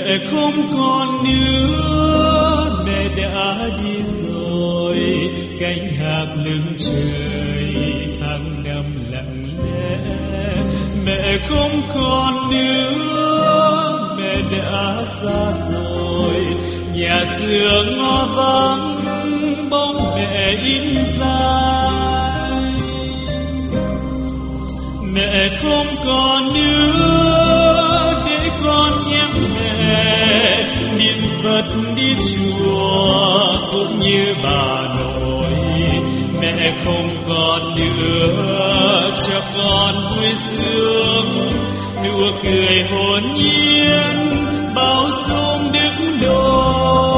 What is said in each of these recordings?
Mẹ không còn nữa, mẹ đã đi rồi, cánh hạc lưng trời tháng năm lặng lẽ. Mẹ không còn nữa, mẹ đã xa rồi, nhà xưa ngõ vắng bóng mẹ in dài. Mẹ không còn nữa, để con nhắc mẹ niệm Phật đi chùa cũng như bà nội. Mẹ không còn nữa, cho con vui sướng nụ cười hồn nhiên bao dung đức độ.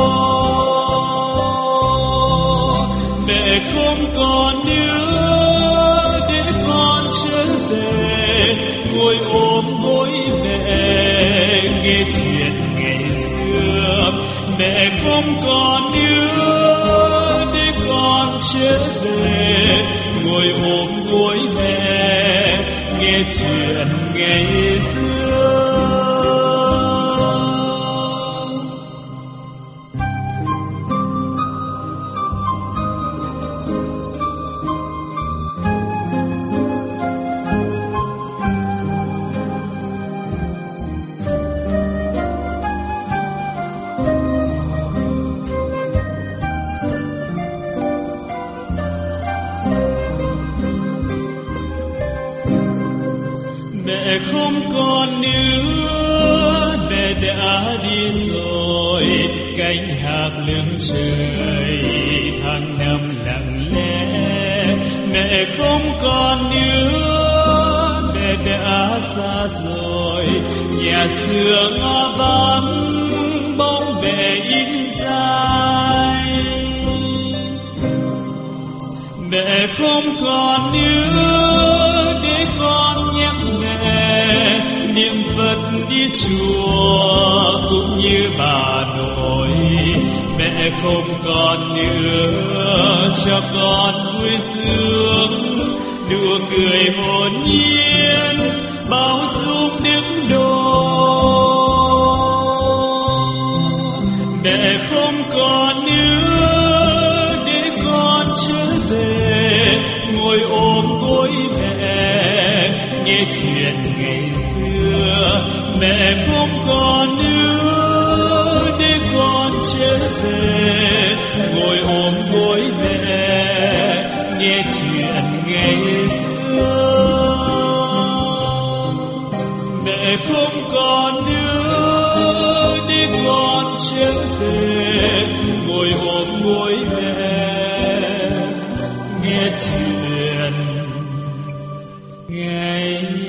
Mẹ không còn nữa, để con trở về ngồi ôm gối mẹ nghe chuyện ngày xưa. Mẹ không còn nữa, để con trở về ngồi ôm gối mẹ nghe chuyện ngày xưa. Mẹ không còn nữa, mẹ đã đi rồi, cánh hạc lưng trời tháng năm lặng lẽ. Mẹ không còn nữa, mẹ đã xa rồi, nhà xưa ngõ vắng bóng mẹ in dài. Mẹ không còn nữa, để con nhắc mẹ niệm Phật đi chùa cũng như bà nội. Mẹ không còn nữa, cho con vui sướng nụ cười hồn nhiên bao dung đức độ. Mẹ không còn nữa, để con trở về ngồi ôm gối mẹ nghe chuyện ngày xưa. Mẹ không còn nữa, để con trở về ngồi ôm gối mẹ nghe chuyện ngày xưa. Mẹ không còn nữa, để con trở về ngồi ôm gối mẹ nghe chuyện ngày